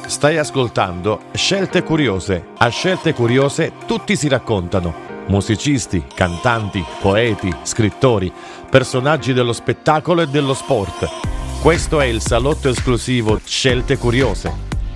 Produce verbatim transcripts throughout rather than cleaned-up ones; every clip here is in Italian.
Stai ascoltando Scelte Curiose. A Scelte Curiose tutti si raccontano. Musicisti, cantanti, poeti, scrittori, personaggi dello spettacolo e dello sport. Questo è il salotto esclusivo Scelte Curiose.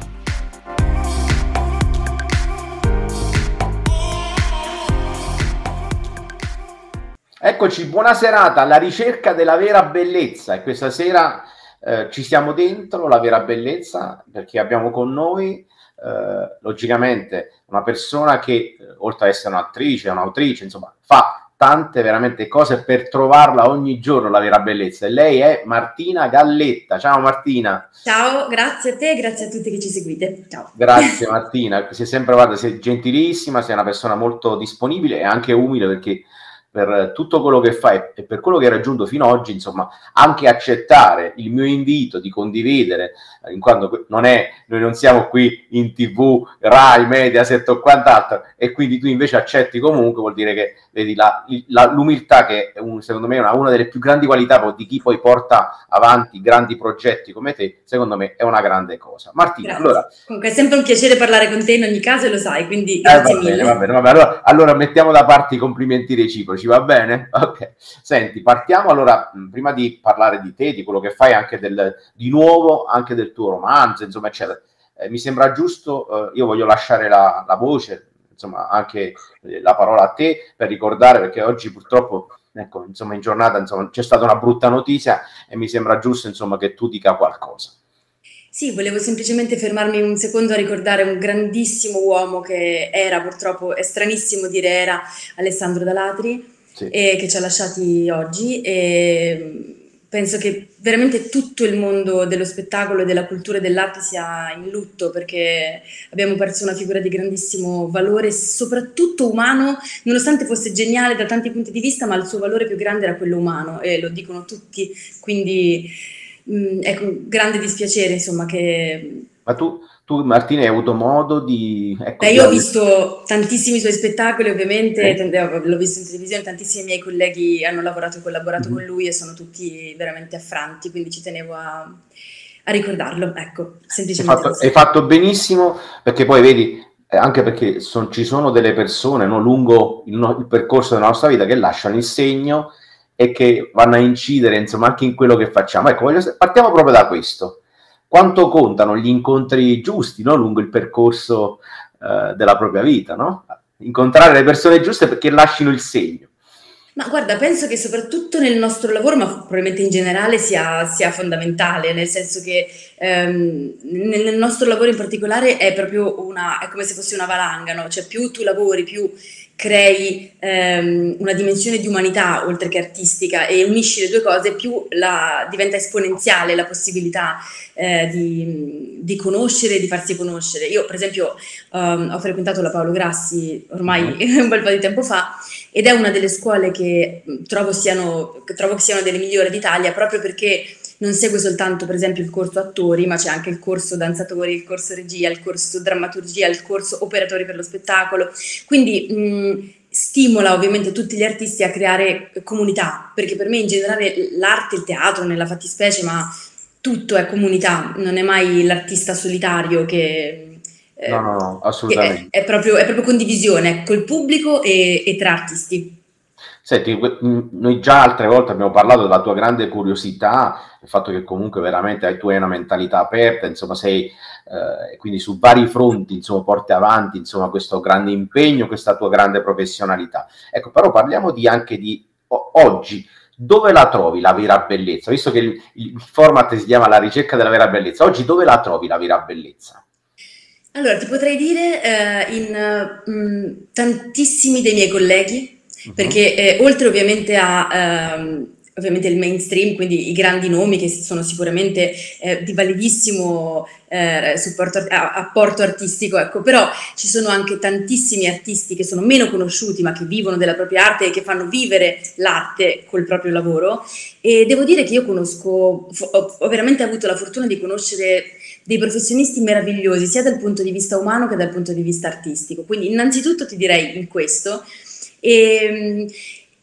Eccoci, buona serata alla ricerca della vera bellezza, e questa sera eh, ci siamo dentro la vera bellezza perché abbiamo con noi eh, logicamente una persona che eh, oltre ad essere un'attrice, un'autrice, insomma fa tante veramente cose per trovarla ogni giorno la vera bellezza, e lei è Martina Galletta. Ciao Martina. Ciao, grazie a te e grazie a tutti che ci seguite. Ciao. Grazie Martina, sei sempre, guarda, sei gentilissima, sei una persona molto disponibile e anche umile, perché per tutto quello che fai e per quello che hai raggiunto fino ad oggi, insomma, anche accettare il mio invito di condividere, in quanto non è, noi non siamo qui in tivù, Rai, Mediaset o quant'altro, e quindi tu invece accetti comunque, vuol dire che vedi la, la, l'umiltà, che è un, secondo me è una, una delle più grandi qualità di chi poi porta avanti grandi progetti come te, secondo me è una grande cosa. Martina, grazie. Allora... Comunque è sempre un piacere parlare con te in ogni caso, e lo sai, quindi Eh, grazie va mille. bene, va bene, va bene. Allora, allora mettiamo da parte i complimenti reciproci, va bene? Ok. Senti, partiamo allora, mh, prima di parlare di te, di quello che fai, anche del, di nuovo, anche del tuo romanzo, insomma, eccetera. Eh, mi sembra giusto, eh, io voglio lasciare la, la voce, insomma, anche eh, la parola a te, per ricordare, perché oggi purtroppo, ecco, insomma, in giornata, insomma, c'è stata una brutta notizia e mi sembra giusto, insomma, che tu dica qualcosa. Sì, volevo semplicemente fermarmi un secondo a ricordare un grandissimo uomo che era, purtroppo è stranissimo dire era, Alessandro D'Alatri, sì. E che ci ha lasciati oggi, e penso che veramente tutto il mondo dello spettacolo, della cultura e dell'arte sia in lutto, perché abbiamo perso una figura di grandissimo valore, soprattutto umano, nonostante fosse geniale da tanti punti di vista, ma il suo valore più grande era quello umano, e lo dicono tutti, quindi... Ecco, grande dispiacere, insomma, che... Ma tu, tu Martina, hai avuto modo di... Ecco, Beh, io ho visto tantissimi suoi spettacoli, ovviamente, eh? L'ho visto in televisione, tantissimi miei colleghi hanno lavorato e collaborato mm-hmm. con lui, e sono tutti veramente affranti, quindi ci tenevo a, a ricordarlo, ecco, semplicemente. Hai fatto, hai fatto benissimo, perché poi vedi, anche perché son, ci sono delle persone, no, lungo il, il percorso della nostra vita, che lasciano il segno e che vanno a incidere, insomma, anche in quello che facciamo. Ecco, voglio, partiamo proprio da questo. Quanto contano gli incontri giusti, no, lungo il percorso eh, della propria vita, no? Incontrare le persone giuste perché lasciano il segno. Ma guarda, penso che soprattutto nel nostro lavoro, ma probabilmente in generale, sia, sia fondamentale, nel senso che ehm, nel, nel nostro lavoro in particolare è proprio una, è come se fosse una valanga, no? Cioè più tu lavori, più crei ehm, una dimensione di umanità oltre che artistica, e unisci le due cose, più la, diventa esponenziale la possibilità eh, di, di conoscere e di farsi conoscere. Io per esempio um, ho frequentato la Paolo Grassi ormai un bel po' di tempo fa, ed è una delle scuole che trovo siano, che trovo che siano delle migliori d'Italia, proprio perché non segue soltanto per esempio il corso attori, ma c'è anche il corso danzatori, il corso regia, il corso drammaturgia, il corso operatori per lo spettacolo, quindi mh, stimola ovviamente tutti gli artisti a creare comunità, perché per me in generale l'arte, il teatro nella fattispecie, ma tutto è comunità, non è mai l'artista solitario che... No, no, no, assolutamente. È, è, proprio, è proprio condivisione col pubblico e, e tra artisti. Senti, noi già altre volte abbiamo parlato della tua grande curiosità, il fatto che comunque veramente tu hai una mentalità aperta, insomma sei, eh, quindi su vari fronti, insomma, porti avanti, insomma, questo grande impegno, questa tua grande professionalità. Ecco, però parliamo di, anche di o, oggi, dove la trovi la vera bellezza? Visto che il, il format si chiama La ricerca della vera bellezza, oggi dove la trovi la vera bellezza? Allora, ti potrei dire eh, in mh, tantissimi dei miei colleghi, uh-huh. perché eh, oltre ovviamente a ehm, ovviamente il mainstream, quindi i grandi nomi che sono sicuramente eh, di validissimo eh, supporto, a, apporto artistico, ecco, però ci sono anche tantissimi artisti che sono meno conosciuti, ma che vivono della propria arte e che fanno vivere l'arte col proprio lavoro, e devo dire che io conosco, ho, ho veramente avuto la fortuna di conoscere dei professionisti meravigliosi, sia dal punto di vista umano che dal punto di vista artistico. Quindi innanzitutto ti direi in questo. E,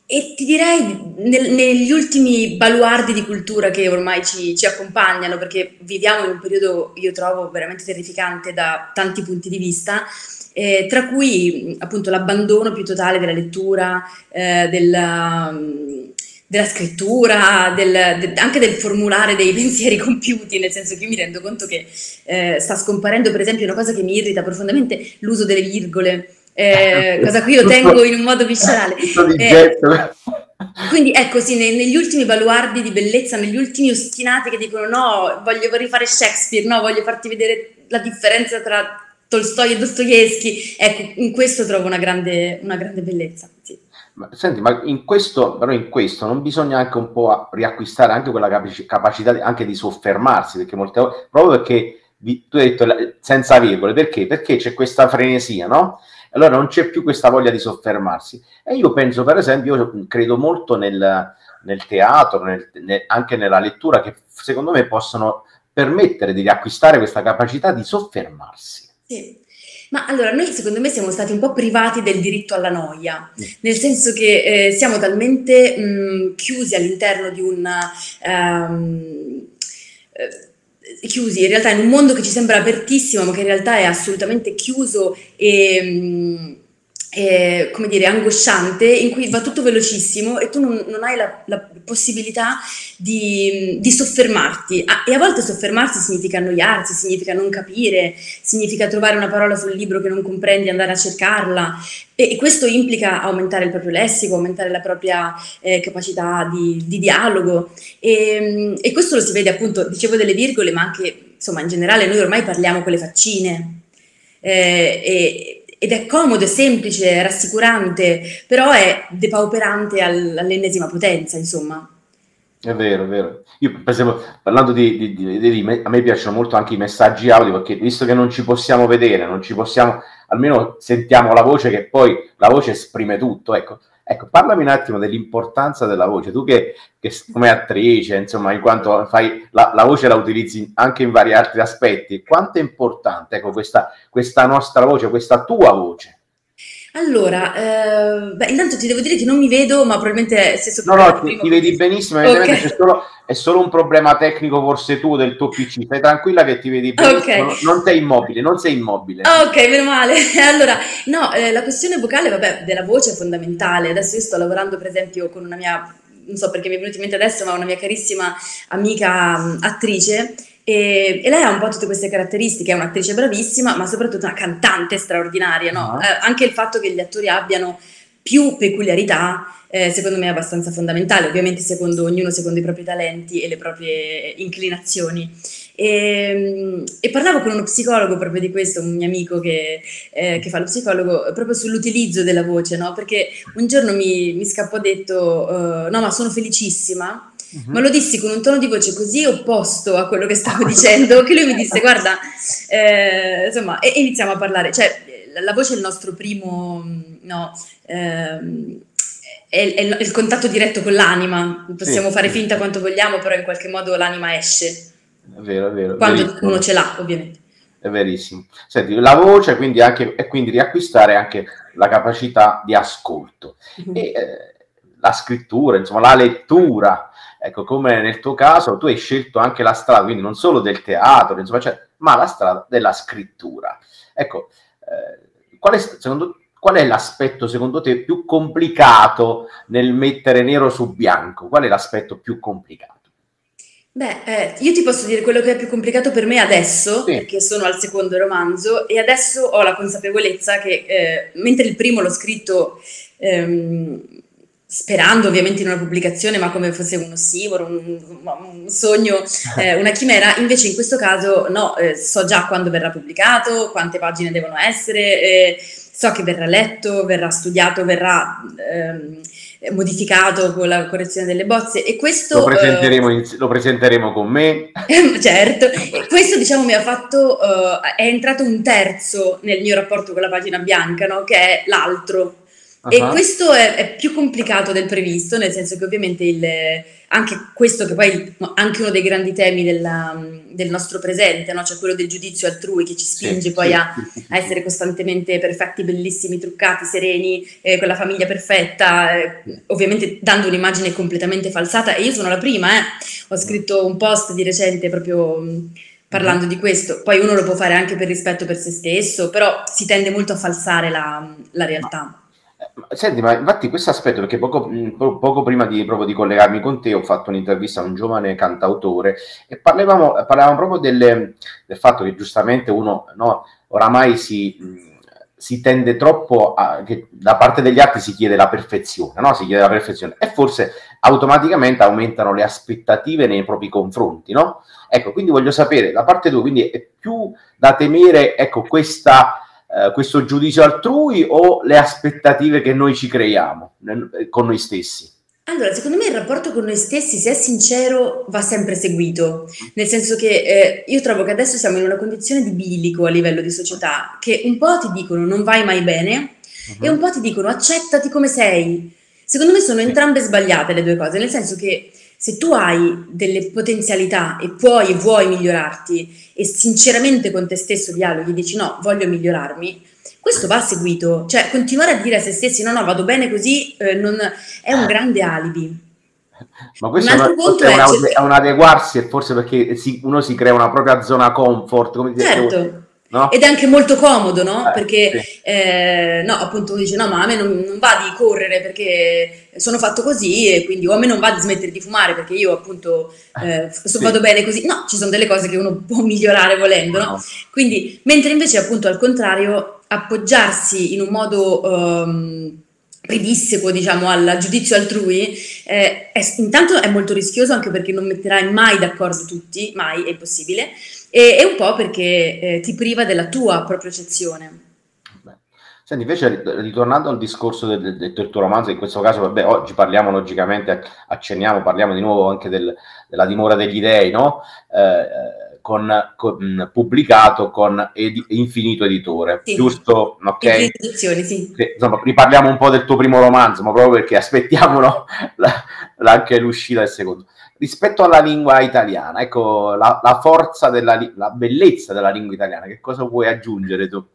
E ti direi nel- negli ultimi baluardi di cultura che ormai ci, ci accompagnano, perché viviamo in un periodo, io trovo, veramente terrificante da tanti punti di vista, eh, tra cui mh, appunto l'abbandono più totale della lettura, eh, della, mh, della scrittura, del- de- anche del formulare dei pensieri compiuti, nel senso che io mi rendo conto che eh, sta scomparendo, per esempio, una cosa che mi irrita profondamente, l'uso delle virgole, eh, cosa a cui io tengo Tutto, in un modo viscerale. tutto di Eh, getto. quindi ecco, sì, ne- negli ultimi baluardi di bellezza, negli ultimi ostinati che dicono no, voglio rifare Shakespeare, no, voglio farti vedere la differenza tra Tolstoi e Dostoevsky, ecco, in questo trovo una grande, una grande bellezza. Sì. Ma, senti, ma in questo, però in questo non bisogna anche un po' a- riacquistare anche quella capaci- capacità di- anche di soffermarsi, perché molte volte, proprio perché vi- tu hai detto la- senza virgole, perché? Perché c'è questa frenesia, no? Allora non c'è più questa voglia di soffermarsi. E io penso, per esempio, io credo molto nel, nel teatro, nel- nel- anche nella lettura, che secondo me possono permettere di riacquistare questa capacità di soffermarsi. Sì. Ma allora, noi secondo me siamo stati un po' privati del diritto alla noia, nel senso che eh, siamo talmente mh, chiusi all'interno di un ehm, eh, chiusi in realtà in un mondo che ci sembra apertissimo, ma che in realtà è assolutamente chiuso e mh, e, come dire, angosciante, in cui va tutto velocissimo e tu non, non hai la, la possibilità di, di soffermarti. A- e a volte soffermarsi significa annoiarsi, significa non capire, significa trovare una parola sul libro che non comprendi e andare a cercarla. E, e questo implica aumentare il proprio lessico, aumentare la propria eh, capacità di, di dialogo. E, e questo lo si vede appunto, dicevo delle virgole, ma anche, insomma, in generale noi ormai parliamo con le faccine. Eh, e- ed è comodo, è semplice, è rassicurante, però è depauperante al- all'ennesima potenza, insomma. È vero, è vero. Io, per esempio, parlando di, di- di- di- di- a me piacciono molto anche i messaggi audio, perché visto che non ci possiamo vedere, non ci possiamo, almeno sentiamo la voce, che poi la voce esprime tutto. Ecco, ecco, parlami un attimo dell'importanza della voce. Tu che, che come attrice, insomma, in quanto fai la, la voce la utilizzi anche in vari altri aspetti, quanto è importante, ecco, questa, questa nostra voce, questa tua voce? Allora, eh, beh, intanto ti devo dire che non mi vedo, ma probabilmente è stesso No, problema no, di ti, prima. ti vedi Quindi... benissimo, evidentemente c'è Ok, solo, è solo un problema tecnico forse tu del tuo P C, stai tranquilla che ti vedi ok. benissimo, no- non sei immobile, non sei immobile. Ah, ok, meno male. Allora, no, eh, la questione vocale, vabbè, della voce è fondamentale. Adesso io sto lavorando, per esempio, con una mia, non so perché mi è venuta in mente adesso, ma una mia carissima amica mh, attrice. E, e lei ha un po' tutte queste caratteristiche, è un'attrice bravissima, ma soprattutto una cantante straordinaria, no? Ah. Eh, anche il fatto che gli attori abbiano più peculiarità, eh, secondo me è abbastanza fondamentale, ovviamente secondo ognuno, secondo i propri talenti e le proprie inclinazioni. E, e parlavo con uno psicologo proprio di questo, un mio amico che, eh, che fa lo psicologo, proprio sull'utilizzo della voce, no? Perché un giorno mi, mi scappò detto, eh, no, ma sono felicissima, ma lo Mhm. dissi con un tono di voce così opposto a quello che stavo dicendo, che lui mi disse, guarda, eh, insomma, e, e iniziamo a parlare, cioè la, la voce è il nostro primo, no, ehm, è, è il è il contatto diretto con l'anima, possiamo Sì, fare sì, finta quanto vogliamo, però in qualche modo l'anima esce. è vero, è vero, è Quando uno verissimo, ce l'ha, ovviamente. è verissimo. Senti, la voce quindi anche, e quindi riacquistare anche la capacità di ascolto. E Mhm. eh, la scrittura, insomma, la lettura, ecco, come nel tuo caso, tu hai scelto anche la strada, quindi non solo del teatro, insomma, cioè, ma la strada della scrittura. Ecco, eh, qual è, secondo, qual è l'aspetto, secondo te, più complicato nel mettere nero su bianco? Qual è l'aspetto più complicato? Beh, eh, io ti posso dire quello che è più complicato per me adesso, Sì. perché sono al secondo romanzo e adesso ho la consapevolezza che eh, mentre il primo l'ho scritto ehm, sperando ovviamente in una pubblicazione, ma come fosse uno ossimoro, un, un sogno, eh, una chimera, invece in questo caso no, eh, so già quando verrà pubblicato, quante pagine devono essere, eh, so che verrà letto, verrà studiato, verrà ehm, modificato con la correzione delle bozze e Lo questo eh, presenteremo, in- lo presenteremo con me. certo, e questo diciamo mi ha fatto, eh, è entrato un terzo nel mio rapporto con la pagina bianca, no? Che è l'altro. E Ah-ah. questo è, è più complicato del previsto, nel senso che ovviamente il, anche questo, che poi è anche uno dei grandi temi della- del nostro presente, no? Cioè quello del giudizio altrui che ci Sì, spinge poi sì, a, sì, sì, sì, a sì. essere costantemente perfetti, bellissimi, truccati, sereni, eh, con la famiglia perfetta, eh, Sì. ovviamente dando un'immagine completamente falsata. E io sono la prima, eh. Ho Mh. scritto un post di recente proprio mh, Mh-mh. parlando di questo. Poi uno lo può fare anche per rispetto per se stesso, però si tende molto a falsare la la Ma realtà. eh, ma senti, ma infatti questo aspetto, perché poco, mh, po- poco prima di, proprio di collegarmi con te ho fatto un'intervista a un giovane cantautore e parlavamo, parlavamo proprio delle- del fatto che giustamente uno, no, oramai si, mh, si tende troppo a, che da parte degli altri si chiede la perfezione, no? Si chiede la perfezione e forse automaticamente aumentano le aspettative nei propri confronti, no? Ecco, quindi voglio sapere da parte tua, quindi è più da temere, ecco, questa eh, questo giudizio altrui o le aspettative che noi ci creiamo nel- con noi stessi? Allora, secondo me il rapporto con noi stessi, se è sincero, va sempre seguito, nel senso che eh, io trovo che adesso siamo in una condizione di bilico a livello di società, che un po' ti dicono non vai mai bene e un Mhm. po' ti dicono accettati come sei. Secondo me sono Sì. entrambe sbagliate le due cose, nel senso che se tu hai delle potenzialità e puoi e vuoi migliorarti e sinceramente con te stesso dialoghi e dici no, voglio migliorarmi, questo va seguito, cioè continuare a dire a se stessi no, no, vado bene così, eh, non, è un grande alibi. Ma Un questo è, una- altro conto forse è un, è ade- è cercare. un adeguarsi e forse perché si- uno si crea una propria zona comfort, come dire, devo- Certo, ed no? è anche molto comodo, no? Eh, Perché, sì, eh, no, appunto uno dice, no, ma a me non, non va di correre perché sono fatto così e quindi, o a me non va di smettere di fumare perché io appunto eh, so- sì, vado bene così. No, ci sono delle cose che uno può migliorare volendo, come no? no? Quindi, mentre invece appunto al contrario, appoggiarsi in un modo ehm, pedissequo, diciamo, al giudizio altrui, eh, è- intanto è molto rischioso anche perché non metterai mai d'accordo tutti, mai, è impossibile, e, e un po' perché eh, ti priva della tua propriocezione. Beh. Senti, invece ri- ritornando al discorso del, del- del tuo romanzo, in questo caso, vabbè, oggi parliamo logicamente, accenniamo, parliamo di nuovo anche del- della dimora degli dei, no? Eh, eh, con, con- pubblicato con Edi- Infinito Editore, Sì, giusto? Ok? infinite edizioni, sì. Sì, insomma, riparliamo un po' del tuo primo romanzo, ma proprio perché aspettiamo, no, la- la- anche l'uscita del secondo. Rispetto alla lingua italiana, ecco, la, la forza della, li- la bellezza della lingua italiana, che cosa vuoi aggiungere tu?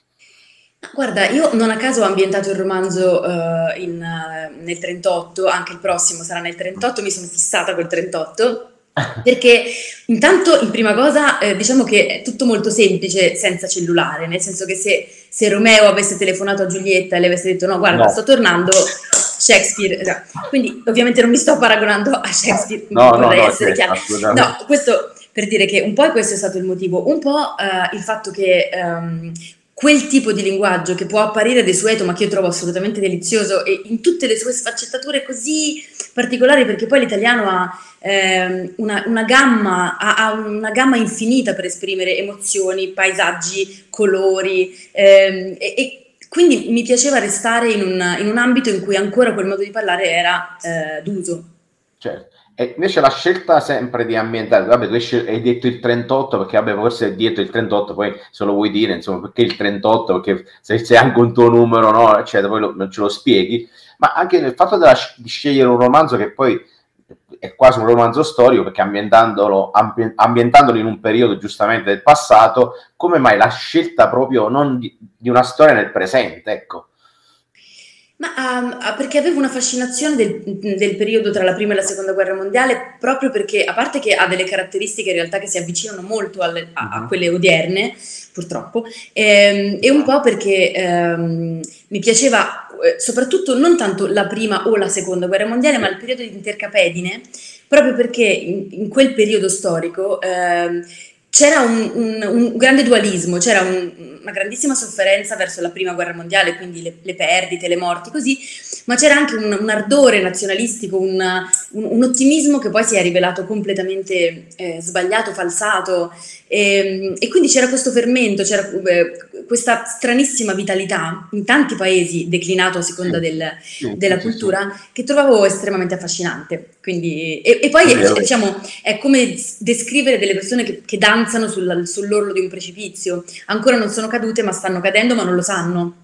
Guarda, io non a caso ho ambientato il romanzo eh, in, eh, nel trentotto, anche il prossimo sarà nel trentotto, mi sono fissata col trentotto, perché intanto, in prima cosa, eh, diciamo che è tutto molto semplice senza cellulare, nel senso che se, se Romeo avesse telefonato a Giulietta e le avesse detto no, guarda, sto No, tornando, Shakespeare, esatto. Quindi ovviamente non mi sto paragonando a Shakespeare, no, no, vorrei no, essere certo, chiara. No, assolutamente. questo per dire che un po' questo è stato il motivo, un po' eh, il fatto che ehm, quel tipo di linguaggio che può apparire desueto, ma che io trovo assolutamente delizioso e in tutte le sue sfaccettature così particolari, perché poi l'italiano ha ehm, una, una gamma, ha, ha una gamma infinita per esprimere emozioni, paesaggi, colori, ehm, e, e quindi mi piaceva restare in un, in un ambito in cui ancora quel modo di parlare era eh, d'uso. Certo. E invece la scelta sempre di ambientare, vabbè, tu hai, scel- hai detto il trentotto perché vabbè, forse è dietro il trentotto, poi se lo vuoi dire, insomma, perché il trentotto, perché se c'è anche un tuo numero, no, eccetera, poi lo- non ce lo spieghi, ma anche il fatto della- di scegliere un romanzo che poi è quasi un romanzo storico, perché ambientandolo, ambi- ambientandolo in un periodo giustamente del passato, come mai la scelta proprio non di, di una storia nel presente, ecco. Ma ehm, ah, perché avevo una fascinazione del, del periodo tra la prima e la seconda guerra mondiale, proprio perché, a parte che ha delle caratteristiche in realtà che si avvicinano molto alle- a, a Mhm. quelle odierne, purtroppo, ehm, e un po' perché ehm, mi piaceva eh, soprattutto non tanto la prima o la seconda guerra mondiale, Sì. ma il periodo intercapedine, proprio perché in, in quel periodo storico ehm, c'era un, un- un grande dualismo, c'era un- una grandissima sofferenza verso la prima guerra mondiale, quindi le, le perdite, le morti, così, ma c'era anche un, un ardore nazionalistico, un, un- un ottimismo che poi si è rivelato completamente eh, sbagliato, falsato, e, e quindi c'era questo fermento, c'era eh, questa stranissima vitalità in tanti paesi, declinato a Sì, seconda del- sì, sì, della sì, sì. cultura, che trovavo estremamente affascinante. Quindi, e, e È poi vero, diciamo, è come descrivere delle persone che, che danzano sulla- sull'orlo di un precipizio. Ancora non sono cadute, ma stanno cadendo, ma non lo sanno.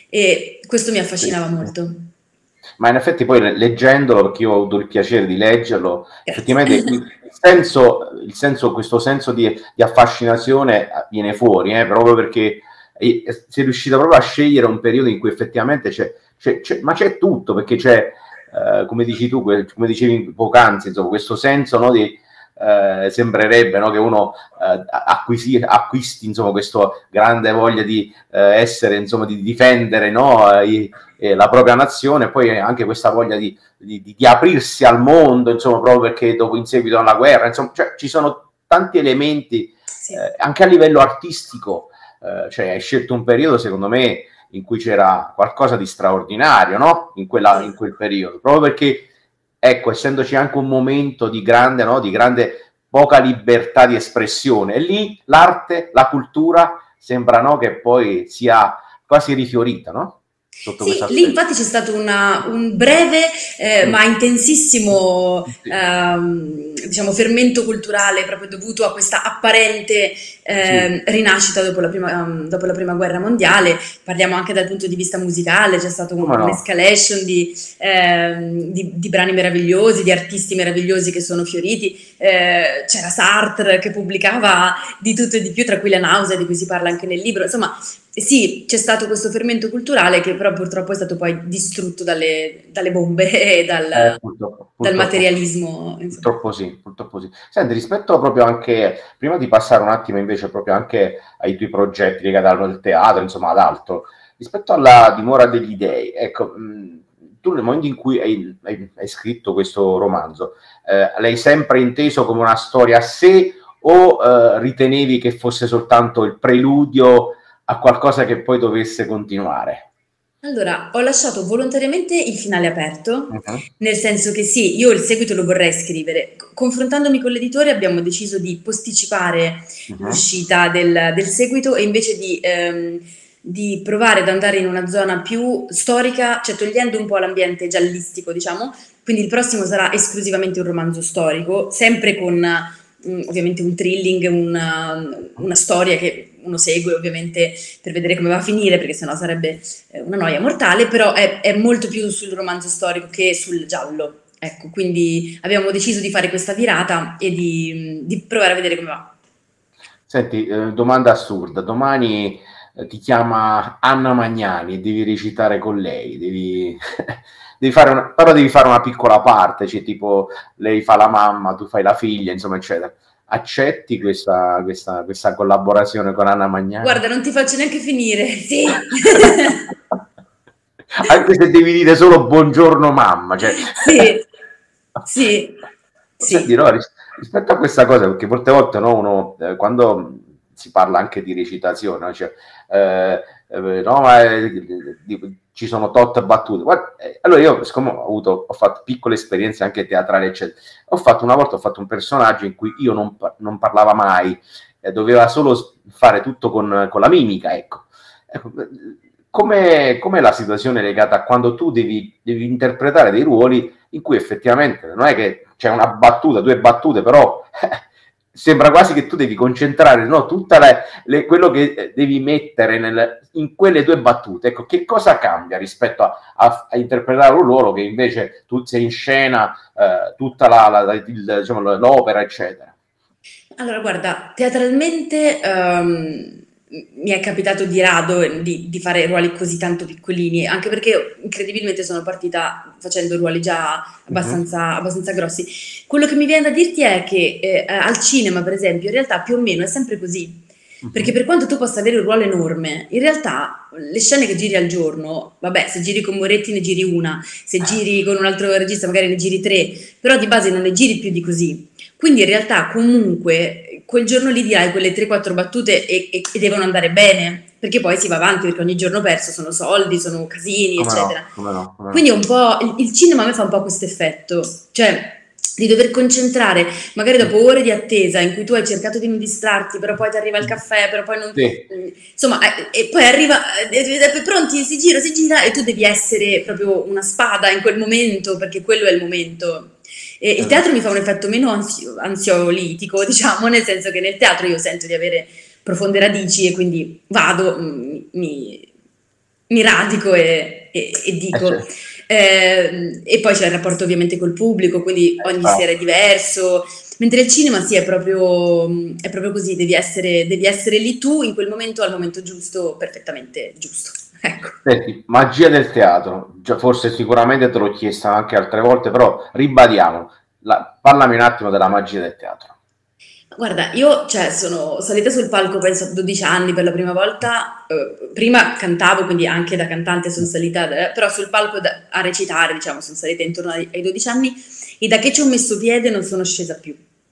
e questo mi affascinava Sì. molto. Ma in effetti poi le- leggendolo, perché io ho avuto il piacere di leggerlo, effettivamente Grazie. il senso, il senso, questo senso di, di affascinazione viene fuori, eh, proprio perché eh, sei riuscita proprio a scegliere un periodo in cui effettivamente c'è, c'è- c'è- ma c'è tutto, perché c'è, eh, come dici tu, que- come dicevi poc'anzi, insomma, questo senso, no, di, eh, sembrerebbe, no, che uno eh, acquisi- acquisti, insomma, questa grande voglia di eh, essere, insomma, di difendere, no, i- eh, la propria nazione, e poi anche questa voglia di, di, di aprirsi al mondo, insomma, proprio perché dopo in seguito alla guerra, insomma, cioè, ci sono tanti elementi Sì. eh, anche a livello artistico, eh, cioè hai scelto un periodo, secondo me, in cui c'era qualcosa di straordinario, no? In, quella, in quel periodo, proprio perché, ecco, essendoci anche un momento di grande, no? Di grande poca libertà di espressione, e lì l'arte, la cultura sembra, no, che poi sia quasi rifiorita, no? Sotto questo Sì, lì aspetto. infatti c'è stato una- un breve eh, Mm. ma intensissimo Sì, ehm, diciamo, fermento culturale proprio dovuto a questa apparente sì, ehm, rinascita dopo la, prima, ehm, dopo la prima guerra mondiale. Parliamo anche dal punto di vista musicale, c'è stata un- come no? un'escalation di, ehm, di- di brani meravigliosi, di artisti meravigliosi che sono fioriti. Eh, c'era Sartre che pubblicava di tutto e di più, tra cui la nausea di cui si parla anche nel libro. Insomma, sì, c'è stato questo fermento culturale che però purtroppo è stato poi distrutto dalle, dalle bombe e Eh, dal, purtroppo, dal purtroppo, materialismo, insomma. purtroppo sì, purtroppo sì. Senti, rispetto proprio anche, prima di passare un attimo invece proprio anche ai tuoi progetti legati al teatro, insomma ad altro, rispetto alla dimora degli dei, ecco, mh, tu nel momento in cui hai, hai- hai scritto questo romanzo, eh, l'hai sempre inteso come una storia a sé o eh, ritenevi che fosse soltanto il preludio a qualcosa che poi dovesse continuare? Allora, ho lasciato volontariamente il finale aperto, Mhm, nel senso che sì, io il seguito lo vorrei scrivere. C- Confrontandomi con l'editore abbiamo deciso di posticipare mhm. l'uscita del, del seguito e invece di, ehm, di provare ad andare in una zona più storica, cioè togliendo un po' l'ambiente giallistico, diciamo. Quindi il prossimo sarà esclusivamente un romanzo storico, sempre con mm, ovviamente un thrilling, una, una storia che uno segue ovviamente per vedere come va a finire, perché sennò sarebbe eh, una noia mortale, però è, è molto più sul romanzo storico che sul giallo. Ecco, quindi abbiamo deciso di fare questa virata e di, di provare a vedere come va. Senti, eh, domanda assurda. Domani eh, ti chiama Anna Magnani e devi recitare con lei, devi, devi fare una, però devi fare una piccola parte, cioè tipo lei fa la mamma, tu fai la figlia, insomma, eccetera. Accetti questa, questa, questa collaborazione con Anna Magnani? Guarda, non ti faccio neanche finire. Sì. Anche se devi dire solo buongiorno mamma, cioè... Sì, sì, Senti, sì. no, ris- rispetto a questa cosa, perché molte volte no, uno, eh, quando si parla anche di recitazione, no, cioè, eh, eh, no, ma, eh, di- ci sono tot battute. Guarda, eh, allora io, siccome ho avuto, ho fatto piccole esperienze anche teatrali, eccetera, ho fatto una volta, ho fatto un personaggio in cui io non, pa- non parlava mai, eh, doveva solo s- fare tutto con, con la mimica, ecco. Ecco, eh, com'è, com'è la situazione legata a quando tu devi, devi interpretare dei ruoli in cui effettivamente non è che c'è una battuta, due battute, però eh, sembra quasi che tu devi concentrare, no, tutta la, le, quello che devi mettere nel, in quelle due battute. Ecco, che cosa cambia rispetto a, a, a interpretare un ruolo che invece tu sei in scena eh, tutta la, la, il, diciamo, l'opera, eccetera. Allora, guarda, teatralmente ehm, mi è capitato di rado di, di fare ruoli così tanto piccolini, anche perché incredibilmente sono partita facendo ruoli già Uh-huh. abbastanza, abbastanza grossi. Quello che mi viene da dirti è che eh, al cinema, per esempio, in realtà più o meno è sempre così. Perché Uh-huh. per quanto tu possa avere un ruolo enorme, in realtà le scene che giri al giorno, vabbè, se giri con Moretti ne giri una, se giri con un altro regista magari ne giri tre, però di base non ne giri più di così. Quindi in realtà comunque quel giorno lì dirai quelle tre quattro battute e, e, e devono andare bene, perché poi si va avanti, perché ogni giorno perso sono soldi, sono casini, Come eccetera. no, come no, come Quindi no. è un po', il, il cinema a me fa un po' questo effetto, cioè di dover concentrare, magari dopo ore di attesa in cui tu hai cercato di non distrarti, però poi ti arriva il caffè, però poi non... Sì. Insomma, eh, e poi arriva, eh, pronti, si gira, si gira e tu devi essere proprio una spada in quel momento, perché quello è il momento. E il teatro mi fa un effetto meno ansio- ansiolitico, diciamo, nel senso che nel teatro io sento di avere profonde radici e quindi vado, mm, mi, mi radico e, e, e dico. Eh, certo. Eh, e poi c'è il rapporto ovviamente col pubblico, quindi ogni Ah, sera è diverso. Mentre il cinema sì, è proprio, è proprio così, devi essere, devi essere lì tu in quel momento, al momento giusto, perfettamente giusto. Ecco. senti, magia del teatro, già, forse sicuramente te l'ho chiesta anche altre volte, però ribadiamo, la, parlami un attimo della magia del teatro. Guarda, io cioè, sono salita sul palco penso a dodici anni per la prima volta, eh, prima cantavo, quindi anche da cantante sono salita, eh, però sul palco da- a recitare, diciamo, sono salita intorno ai, ai dodici anni e da che ci ho messo piede non sono scesa più.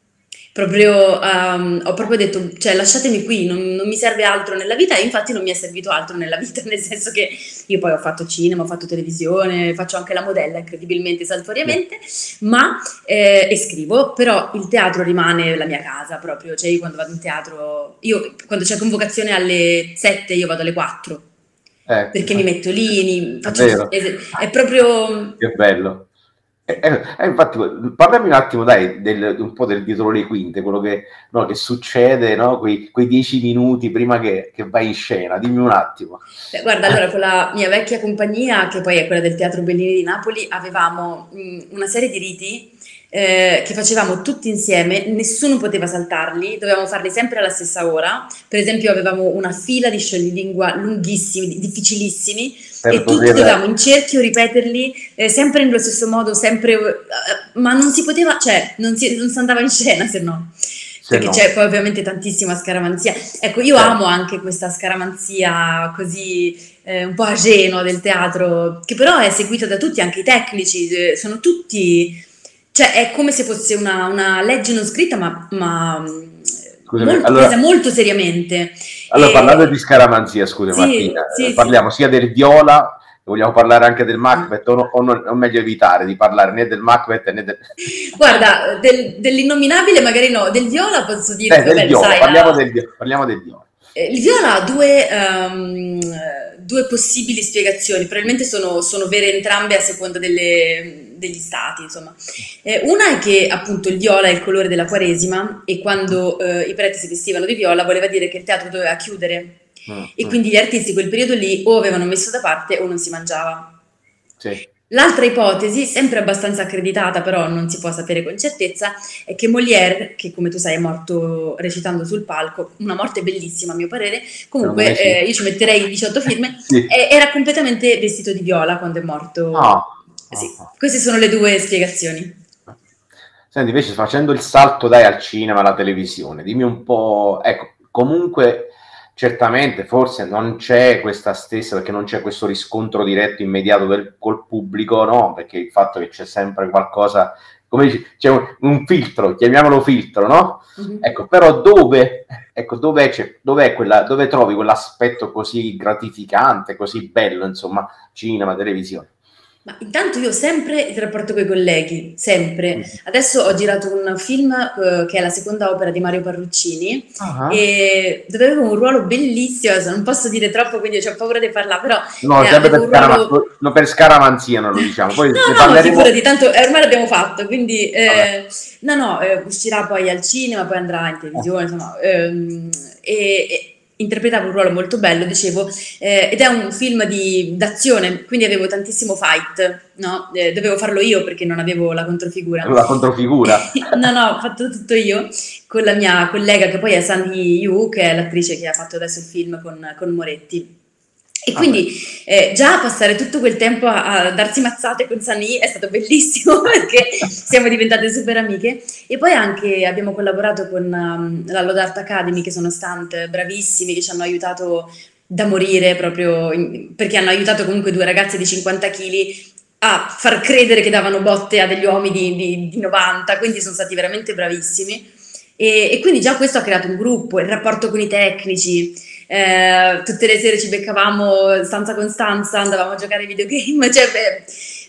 Proprio, ehm, ho proprio detto, cioè lasciatemi qui, non, non mi serve altro nella vita e infatti non mi è servito altro nella vita, nel senso che io poi ho fatto cinema, ho fatto televisione, faccio anche la modella incredibilmente, saltuariamente, ma eh, e scrivo, però il teatro rimane la mia casa proprio, cioè io quando vado in teatro, io quando c'è convocazione alle sette io vado alle quattro, Ecco, perché mi metto lì, mi è faccio, vero, è, è proprio... che bello. E, e- e infatti, parlami un attimo, dai, del, un po' del dietro le quinte, quello che, no, che succede, no? Quei, quei dieci minuti prima che, che vai in scena, dimmi un attimo. Beh, guarda, allora con la mia vecchia compagnia, che poi è quella del Teatro Bellini di Napoli, avevamo mh, una serie di riti eh, che facevamo tutti insieme, nessuno poteva saltarli, dovevamo farli sempre alla stessa ora. Per esempio, avevamo una fila di scioglilingua lunghissimi, di- difficilissimi, Per e tutti poter... dovevamo in cerchio ripeterli eh, sempre nello stesso modo, sempre, eh, ma non si poteva, cioè, non si, non si andava in scena se no. Se Perché no, c'è poi ovviamente tantissima scaramanzia. Ecco, io certo. amo anche questa scaramanzia così eh, un po' agenua del teatro, che però è seguita da tutti, anche i tecnici, eh, sono tutti, cioè è come se fosse una, una legge non scritta, ma, ma mh, Scusami, molto, allora, presa molto seriamente. allora parlando di E, scaramanzia, scusa sì, Martina, eh, sì, parliamo sì. sia del Viola, vogliamo parlare anche del Macbeth, o, no- o non- o meglio evitare di parlare né del Macbeth né del... Guarda, del- dell'innominabile magari no, del viola posso Eh, dirti, del vabbè, lo Viola, sai, parliamo la, del, Vi- parliamo del Viola. Eh, il viola ha due, ehm, due possibili spiegazioni, probabilmente sono, sono vere entrambe a seconda delle- degli stati, insomma. Eh, una è che appunto il viola è il colore della Quaresima e quando eh, i preti si vestivano di viola voleva dire che il teatro doveva chiudere Mm, e mm, quindi gli artisti quel periodo lì o avevano messo da parte o non si mangiava. sì. L'altra ipotesi, sempre abbastanza accreditata, però non si può sapere con certezza, è che Molière, che come tu sai è morto recitando sul palco, una morte bellissima a mio parere, Secondo me comunque sì. eh, io ci metterei diciotto firme, Sì. e- era completamente vestito di viola quando è morto. Ah, Sì, ah, queste sono le due spiegazioni. ah. Senti, invece facendo il salto dai al cinema, alla televisione, dimmi un po', ecco, comunque certamente forse non c'è questa stessa, perché non c'è questo riscontro diretto immediato del, col pubblico, no? Perché il fatto che c'è sempre qualcosa, come dici, c'è un, un filtro, chiamiamolo filtro, no? Mhm. Ecco, però dove, ecco, dov'è, c'è, dov'è quella, dove trovi quell'aspetto così gratificante, così bello, insomma, cinema, televisione? Ma intanto io ho sempre il rapporto con i colleghi, sempre. Mm. Adesso ho girato un film eh, che è la seconda opera di Mario Parruccini Ah. e dove avevo un ruolo bellissimo, adesso non posso dire troppo quindi ho paura di parlare, però No, eh, sempre avevo per, un scarama- ruolo... no, per scaramanzia non lo diciamo, poi ne No, no, ma parleremo. figurati, tanto eh, ormai l'abbiamo fatto, quindi Vabbè. eh, no, no, eh, uscirà poi al cinema, poi andrà in Eh, televisione, insomma, ehm, e, e interpretavo un ruolo molto bello, dicevo, eh, ed è un film di d'azione, quindi avevo tantissimo fight, no? Eh, dovevo farlo io perché non avevo la controfigura. la controfigura. No, no, ho fatto tutto io con la mia collega che poi è Sandy Yu, che è l'attrice che ha fatto adesso il film con, con Moretti. E Vabbè. quindi eh, già passare tutto quel tempo a, a darsi mazzate con Sunny è stato bellissimo perché siamo diventate super amiche e poi anche abbiamo collaborato con um, la Lode Art Academy che sono stunt bravissimi che ci hanno aiutato da morire proprio in- perché hanno aiutato comunque due ragazze di cinquanta chili a far credere che davano botte a degli uomini di, di, di novanta, quindi sono stati veramente bravissimi e, e quindi già questo ha creato un gruppo, il rapporto con i tecnici. Eh, tutte le sere ci beccavamo stanza con stanza, andavamo a giocare ai videogame, cioè, beh,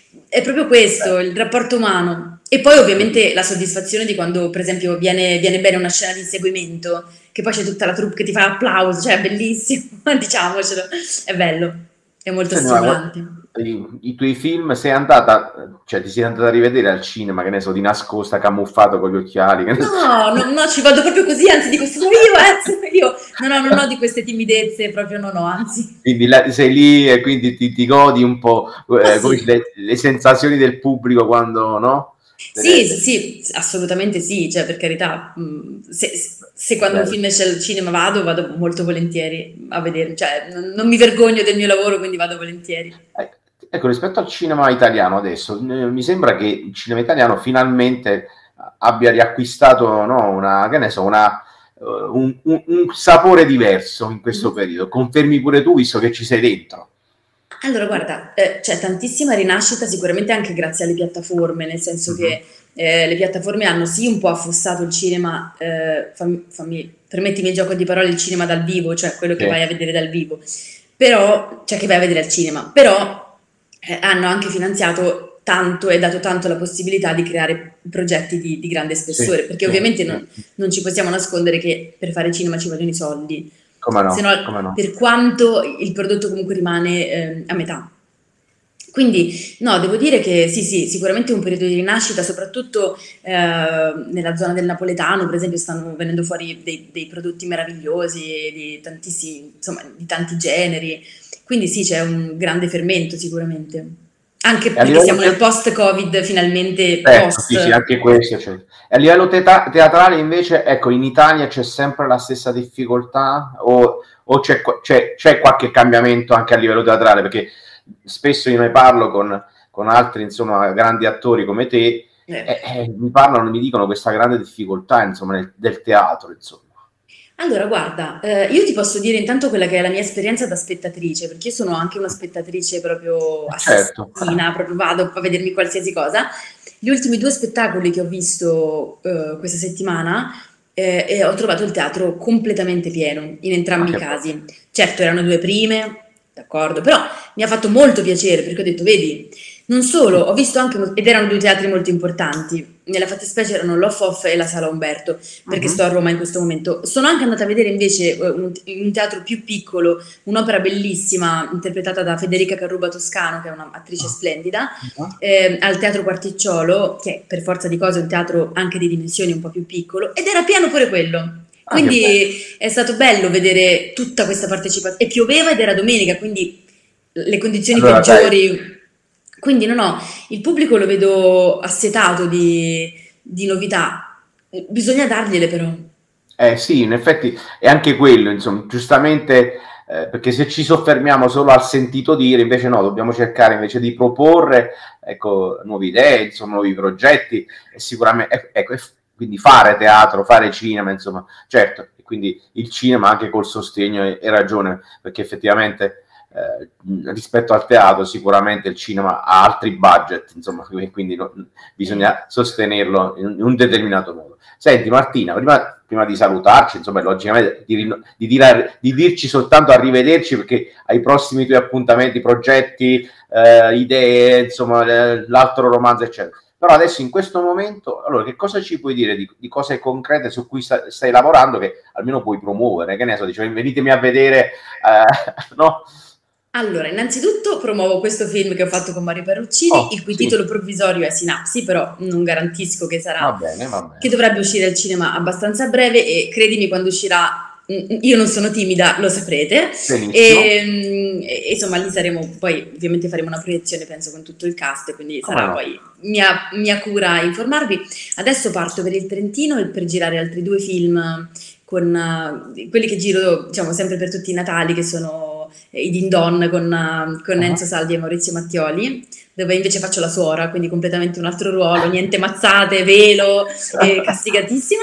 è proprio questo, il rapporto umano. E poi ovviamente la soddisfazione di quando, per esempio, viene, viene bene una scena di inseguimento, che poi c'è tutta la troupe che ti fa applauso, cioè è bellissimo, diciamocelo, è bello, è molto Senti, ma gua- stimolante. i, i tuoi film sei andata, cioè ti sei andata a rivedere al cinema, che ne so, di nascosta, camuffato con gli occhiali, che ne so. No, no, no, ci vado proprio così, anzi dico sono io, eh, sono io, no, no, non ho di queste timidezze, proprio non ho, anzi. Quindi la, sei lì e quindi ti, ti godi un po' eh, Ah, come sì. le, le sensazioni del pubblico quando, no? Sì, Delle- sì, sì, assolutamente sì, cioè per carità, mh, se, se quando un bello. film esce al cinema vado, vado molto volentieri a vedere, cioè non, non mi vergogno del mio lavoro, quindi vado volentieri. Eh, Ecco, rispetto al cinema italiano adesso, eh, mi sembra che il cinema italiano finalmente abbia riacquistato, no, una, che ne so, una, eh, un, un- un sapore diverso in questo Mhm. periodo. Confermi pure tu, visto che ci sei dentro. Allora, guarda, eh, c'è tantissima rinascita sicuramente anche grazie alle piattaforme, nel senso Mhm. che eh, le piattaforme hanno sì un po' affossato il cinema, eh, fammi, fammi- permettimi il gioco di parole, il cinema dal vivo, cioè quello che Sì, vai a vedere dal vivo, però, cioè che vai a vedere al cinema, però eh, hanno anche finanziato tanto e dato tanto la possibilità di creare progetti di, di grande sì, spessore, perché sì, ovviamente sì. non, non ci possiamo nascondere che per fare cinema ci vogliono i soldi, Come se no no, come no. per quanto il prodotto comunque rimane eh, a metà. Quindi no, devo dire che sì, sì, sicuramente è un periodo di rinascita, soprattutto eh, nella zona del napoletano, per esempio, stanno venendo fuori dei, dei prodotti meravigliosi di tantissimi, insomma, di tanti generi. Quindi sì, c'è un grande fermento sicuramente. Anche E a perché livello siamo nel te- post-Covid, finalmente Ecco, sì, sì, post. anche questo. Cioè. E a livello teata- teatrale invece, ecco, in Italia c'è sempre la stessa difficoltà o, o c'è, qua- c'è- c'è qualche cambiamento anche a livello teatrale? Perché spesso io ne parlo con, con altri, insomma, grandi attori come te, Eh. e, e mi parlano, mi dicono questa grande difficoltà, insomma, nel- del teatro, insomma. Allora, guarda, eh, io ti posso dire intanto quella che è la mia esperienza da spettatrice, perché io sono anche una spettatrice proprio Certo. assassina, proprio vado a vedermi qualsiasi cosa. Gli ultimi due spettacoli che ho visto eh, questa settimana eh, e ho trovato il teatro completamente pieno, in Ma entrambi i che bello. casi. Certo, erano due prime, d'accordo, però mi ha fatto molto piacere perché ho detto, vedi, non solo, ho visto anche, ed erano due teatri molto importanti, nella fattispecie erano l'Off Off e la Sala Umberto, perché sto Mhm. a Roma in questo momento. Sono anche andata a vedere invece eh, un, un teatro più piccolo, un'opera bellissima interpretata da Federica Carruba Toscano, che è un'attrice splendida, Mhm. eh, al Teatro Quarticciolo, che per forza di cose è un teatro anche di dimensioni un po' più piccolo, ed era pieno pure quello. Ah, che bello. Quindi è stato bello vedere tutta questa partecipazione. E pioveva ed era domenica, quindi le condizioni Allora, sai, peggiori. Quindi no, no, il pubblico lo vedo assetato di, di novità. Bisogna dargliele però. Eh sì, in effetti è anche quello, insomma, giustamente, eh, perché se ci soffermiamo solo al sentito dire, invece no, dobbiamo cercare invece di proporre, ecco, nuove idee, insomma, nuovi progetti, e sicuramente, ecco, e f- quindi fare teatro, fare cinema, insomma, certo, e quindi il cinema anche col sostegno, hai hai ragione, perché effettivamente eh, rispetto al teatro sicuramente il cinema ha altri budget, insomma, quindi no- Eh. bisogna sostenerlo in un determinato modo. Senti Martina, prima, prima di salutarci, insomma, logicamente di, rin- di dire- di dirci soltanto arrivederci perché ai prossimi tuoi appuntamenti, progetti, eh, idee, insomma, eh, l'altro romanzo, eccetera. Però adesso in questo momento, allora, che cosa ci puoi dire di, di cose concrete su cui sta- stai lavorando che almeno puoi promuovere? Che ne so, dice, venitemi a vedere, eh, no? Allora, innanzitutto promuovo questo film che ho fatto con Mario Perruccini, il Oh, cui sì, titolo provvisorio è Sinapsi, però non garantisco che va sarà, bene, va che bene. dovrebbe uscire al cinema abbastanza a breve e credimi quando uscirà, mm, io non sono timida, lo saprete. Benissimo. E, mm, e, insomma lì saremo, poi ovviamente faremo una proiezione penso con tutto il cast, quindi Come sarà no? poi mia, mia cura informarvi. Adesso parto per il Trentino e per girare altri due film con uh, quelli che giro diciamo sempre per tutti i Natali, che sono i Din Don con, uh, con Uh-huh. Enzo Salvi e Maurizio Mattioli, dove invece faccio la suora, quindi completamente un altro ruolo, niente mazzate, velo, eh, castigatissima.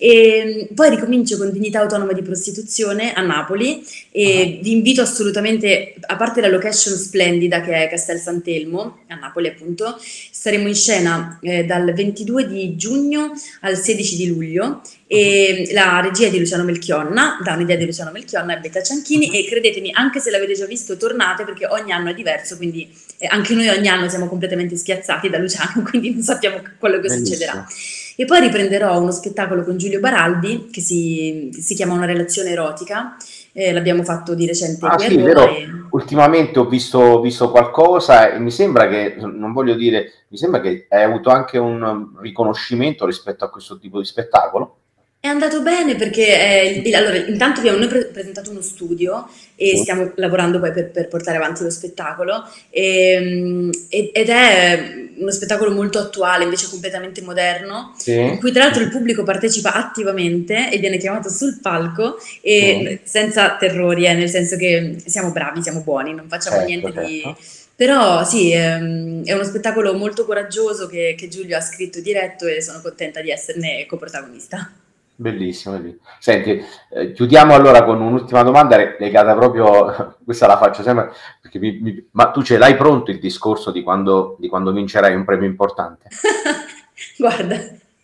E poi ricomincio con Dignità Autonoma di Prostituzione a Napoli Uh-huh. e vi invito assolutamente, a parte la location splendida che è Castel Sant'Elmo, a Napoli appunto, saremo in scena eh, dal ventidue di giugno al sedici di luglio Uh-huh. e la regia è di Luciano Melchionna, da un'idea di Luciano Melchionna e Betta Cianchini, Uh-huh. e credetemi, anche se l'avete già visto, tornate perché ogni anno è diverso, quindi eh, anche noi ogni anno siamo completamente spiazzati da Luciano, quindi non sappiamo quello che succederà. Benissimo. E poi riprenderò uno spettacolo con Giulio Baraldi che si, si chiama Una relazione erotica, eh, l'abbiamo fatto di recente Ah qui a sì, Roma vero, e... ultimamente ho visto, ho visto qualcosa e mi sembra che, non voglio dire, mi sembra che hai avuto anche un riconoscimento rispetto a questo tipo di spettacolo. È andato bene perché, eh, il- allora, intanto abbiamo noi pre- presentato uno studio e Sì, stiamo lavorando poi per, per portare avanti lo spettacolo e, ed ed è uno spettacolo molto attuale, invece completamente moderno, in sì, cui tra l'altro il pubblico partecipa attivamente e viene chiamato sul palco sì, e senza terrori, eh, nel senso che siamo bravi, siamo buoni, non facciamo certo, niente di... certo. Però sì, ehm, è uno spettacolo molto coraggioso che, che Giulio ha scritto e diretto e sono contenta di esserne coprotagonista. Bellissimo, bellissimo. Senti, eh, chiudiamo allora con un'ultima domanda re- legata proprio, questa la faccio sempre, perché mi- mi- ma tu ce l'hai pronto il discorso di quando, di quando vincerai un premio importante? Guarda,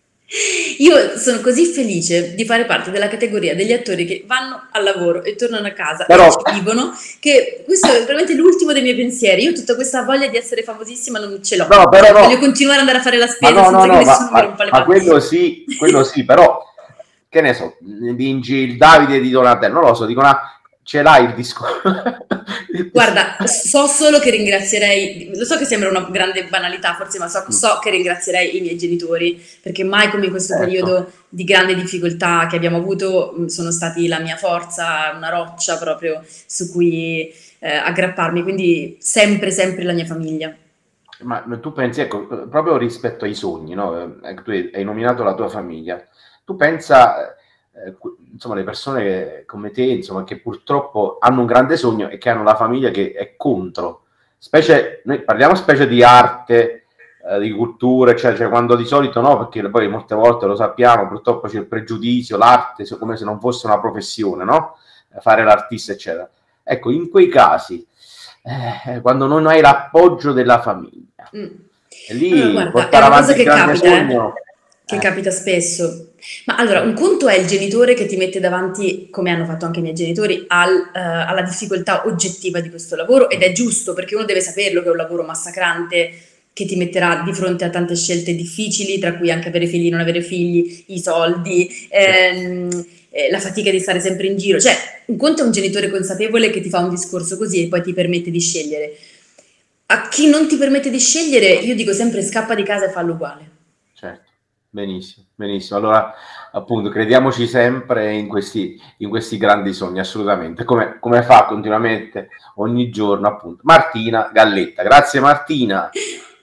io sono così felice di fare parte della categoria degli attori che vanno al lavoro e tornano a casa e Però, ci vivono, che questo è veramente l'ultimo dei miei pensieri. Io tutta questa voglia di essere famosissima non ce l'ho. no, però Cioè, voglio no, continuare ad andare a fare la ma spesa no, no, senza che no, ma, nessuno mi ma- rompa le ma palle. quello sì, quello sì, però, che ne so, vinci il Davide di Donatello, non lo so, dicono, ah, ce l'hai il discorso. Guarda, so solo che ringrazierei, lo so che sembra una grande banalità forse, ma so, so che ringrazierei i miei genitori, perché mai come in questo Certo. periodo di grande difficoltà che abbiamo avuto mh, sono stati la mia forza, una roccia proprio su cui eh, aggrapparmi, quindi sempre, sempre la mia famiglia. Ma tu pensi, ecco, proprio rispetto ai sogni, no? Eh, Tu hai hai nominato la tua famiglia. Tu pensa, eh, que- insomma, le persone che- come te, insomma, che purtroppo hanno un grande sogno e che hanno la famiglia che è contro. Specie, noi parliamo specie di arte, eh, di cultura, eccetera, cioè quando di solito no, perché poi molte volte lo sappiamo, purtroppo c'è il pregiudizio, l'arte, so- come se non fosse una professione, no? Fare l'artista, eccetera. Ecco, in quei casi, eh, quando non hai l'appoggio della famiglia, Mm. e Allora, lì guarda, è portare una cosa avanti il che grande capita, eh? sogno, Che eh, capita spesso. Ma allora, un conto è il genitore che ti mette davanti, come hanno fatto anche i miei genitori, al, eh, alla difficoltà oggettiva di questo lavoro ed è giusto perché uno deve saperlo che è un lavoro massacrante che ti metterà di fronte a tante scelte difficili, tra cui anche avere figli, non avere figli, i soldi, ehm, eh, la fatica di stare sempre in giro. Cioè, un conto è un genitore consapevole che ti fa un discorso così e poi ti permette di scegliere. A chi non ti permette di scegliere, io dico sempre scappa di casa e fallo uguale. certo, benissimo, benissimo. Allora, appunto, crediamoci sempre in questi, in questi grandi sogni, assolutamente, come, come fa continuamente ogni giorno, appunto. Martina Galletta. Grazie Martina.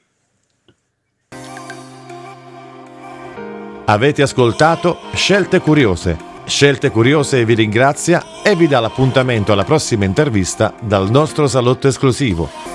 Avete ascoltato Scelte Curiose. Scelte Curiose vi ringrazia e vi dà l'appuntamento alla prossima intervista dal nostro salotto esclusivo.